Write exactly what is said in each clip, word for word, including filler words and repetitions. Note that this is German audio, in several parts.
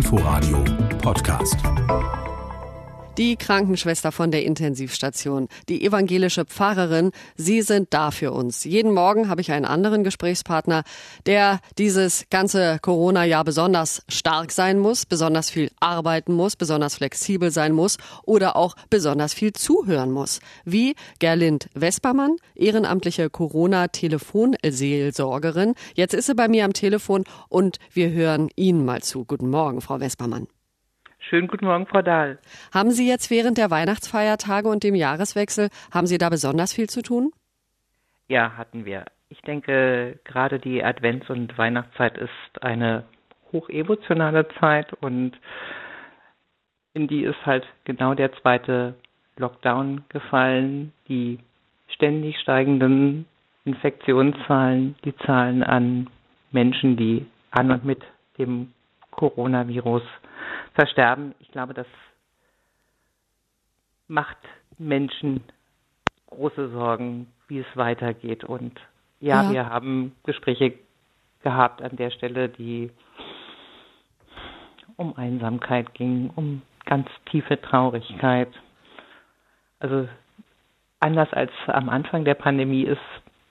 Inforadio Podcast. Die Krankenschwester von der Intensivstation, die evangelische Pfarrerin, Sie sind da für uns. Jeden Morgen habe ich einen anderen Gesprächspartner, der dieses ganze Corona-Jahr besonders stark sein muss, besonders viel arbeiten muss, besonders flexibel sein muss oder auch besonders viel zuhören muss. Wie Gerlind Vespermann, ehrenamtliche Corona-Telefonseelsorgerin. Jetzt ist sie bei mir am Telefon und wir hören Ihnen mal zu. Guten Morgen, Frau Vespermann. Schönen guten Morgen, Frau Dahl. Haben Sie jetzt während der Weihnachtsfeiertage und dem Jahreswechsel, haben Sie da besonders viel zu tun? Ja, hatten wir. Ich denke, gerade die Advents- und Weihnachtszeit ist eine hochemotionale Zeit und in die ist halt genau der zweite Lockdown gefallen. Die ständig steigenden Infektionszahlen, die Zahlen an Menschen, die an und mit dem Coronavirus versterben. Ich glaube, das macht Menschen große Sorgen, wie es weitergeht. Und ja, ja, wir haben Gespräche gehabt an der Stelle, die um Einsamkeit gingen, um ganz tiefe Traurigkeit. Also anders als am Anfang der Pandemie ist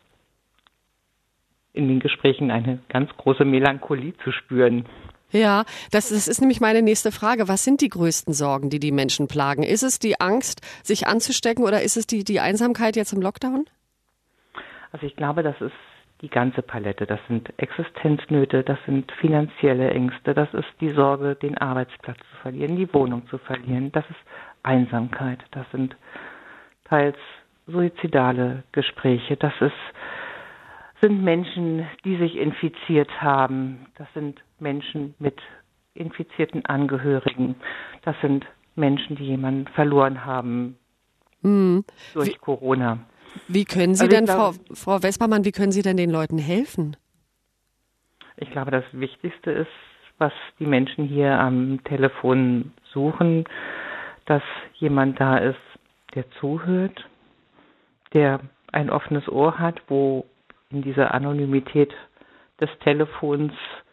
in den Gesprächen eine ganz große Melancholie zu spüren. Ja, das, das ist nämlich meine nächste Frage. Was sind die größten Sorgen, die die Menschen plagen? Ist es die Angst, sich anzustecken, oder ist es die, die Einsamkeit jetzt im Lockdown? Also ich glaube, das ist die ganze Palette. Das sind Existenznöte, das sind finanzielle Ängste, das ist die Sorge, den Arbeitsplatz zu verlieren, die Wohnung zu verlieren. Das ist Einsamkeit, das sind teils suizidale Gespräche, das ist sind Menschen, die sich infiziert haben. Das sind Menschen mit infizierten Angehörigen. Das sind Menschen, die jemanden verloren haben hm. durch wie, Corona. Wie können Sie also denn, glaube, Frau, Frau Vespermann, wie können Sie denn den Leuten helfen? Ich glaube, das Wichtigste ist, was die Menschen hier am Telefon suchen, dass jemand da ist, der zuhört, der ein offenes Ohr hat, wo in dieser Anonymität des Telefons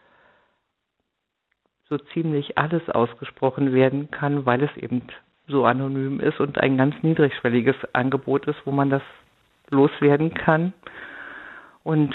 so ziemlich alles ausgesprochen werden kann, weil es eben so anonym ist und ein ganz niedrigschwelliges Angebot ist, wo man das loswerden kann. Und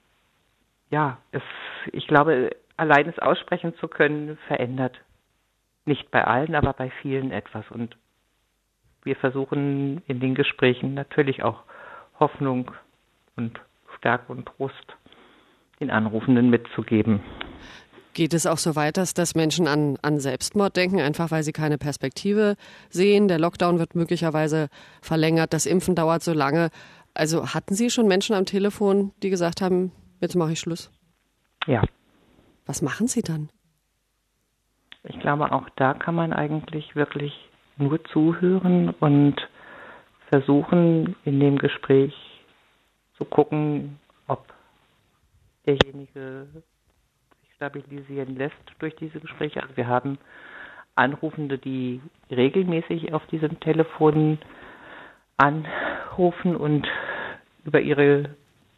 ja, es, ich glaube, allein es aussprechen zu können, verändert nicht bei allen, aber bei vielen etwas. Und wir versuchen in den Gesprächen natürlich auch Hoffnung und Stärke und Trost den Anrufenden mitzugeben. Geht es auch so weit, dass, dass Menschen an, an Selbstmord denken, einfach weil sie keine Perspektive sehen? Der Lockdown wird möglicherweise verlängert, das Impfen dauert so lange. Also hatten Sie schon Menschen am Telefon, die gesagt haben, jetzt mache ich Schluss? Ja. Was machen Sie dann? Ich glaube, auch da kann man eigentlich wirklich nur zuhören und versuchen, in dem Gespräch zu gucken, ob derjenige sich stabilisieren lässt durch diese Gespräche. Also wir haben Anrufende, die regelmäßig auf diesem Telefon anrufen und über ihre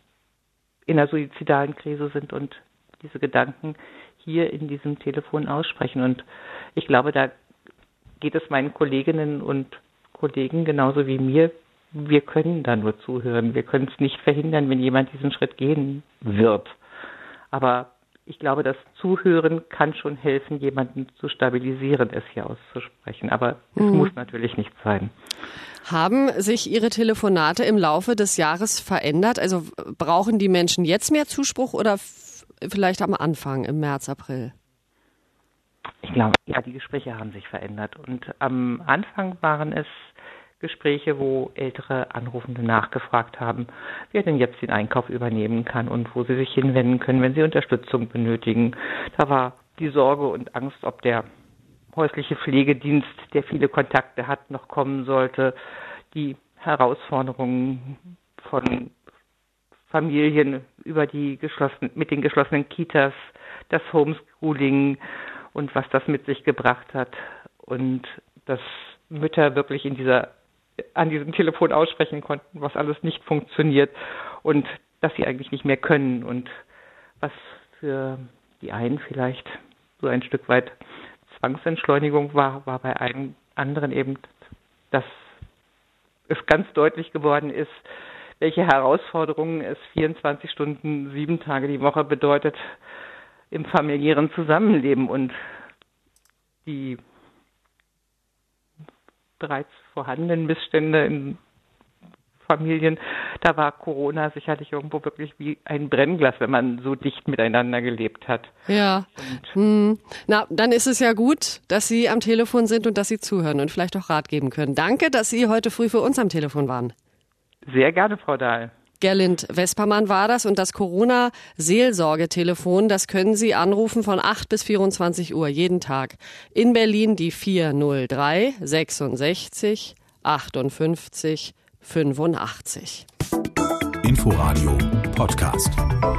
in einer suizidalen Krise sind und diese Gedanken hier in diesem Telefon aussprechen. Und ich glaube, da geht es meinen Kolleginnen und Kollegen genauso wie mir. Wir können da nur zuhören. Wir können es nicht verhindern, wenn jemand diesen Schritt gehen wird. Aber ich glaube, das Zuhören kann schon helfen, jemanden zu stabilisieren, es hier auszusprechen. Aber es mhm. muss natürlich nicht sein. Haben sich Ihre Telefonate im Laufe des Jahres verändert? Also brauchen die Menschen jetzt mehr Zuspruch oder f- vielleicht am Anfang, im März, April? Ich glaube, ja, die Gespräche haben sich verändert. Und am Anfang waren es Gespräche, wo ältere Anrufende nachgefragt haben, wer denn jetzt den Einkauf übernehmen kann und wo sie sich hinwenden können, wenn sie Unterstützung benötigen. Da war die Sorge und Angst, ob der häusliche Pflegedienst, der viele Kontakte hat, noch kommen sollte. Die Herausforderungen von Familien über die geschlossenen, mit den geschlossenen Kitas, das Homeschooling und was das mit sich gebracht hat. Und dass Mütter wirklich in dieser an diesem Telefon aussprechen konnten, was alles nicht funktioniert und dass sie eigentlich nicht mehr können und was für die einen vielleicht so ein Stück weit Zwangsentschleunigung war, war bei allen anderen eben, dass es ganz deutlich geworden ist, welche Herausforderungen es vierundzwanzig Stunden, sieben Tage die Woche bedeutet im familiären Zusammenleben und die bereits vorhandenen Missstände in Familien, da war Corona sicherlich irgendwo wirklich wie ein Brennglas, wenn man so dicht miteinander gelebt hat. Ja, hm. Na, dann ist es ja gut, dass Sie am Telefon sind und dass Sie zuhören und vielleicht auch Rat geben können. Danke, dass Sie heute früh für uns am Telefon waren. Sehr gerne, Frau Dahl. Gerlind Vespermann war das und das Corona-Seelsorgetelefon, das können Sie anrufen von acht bis vierundzwanzig Uhr jeden Tag. In Berlin die vier null drei sechsundsechzig achtundfünfzig fünfundachtzig. Inforadio Podcast.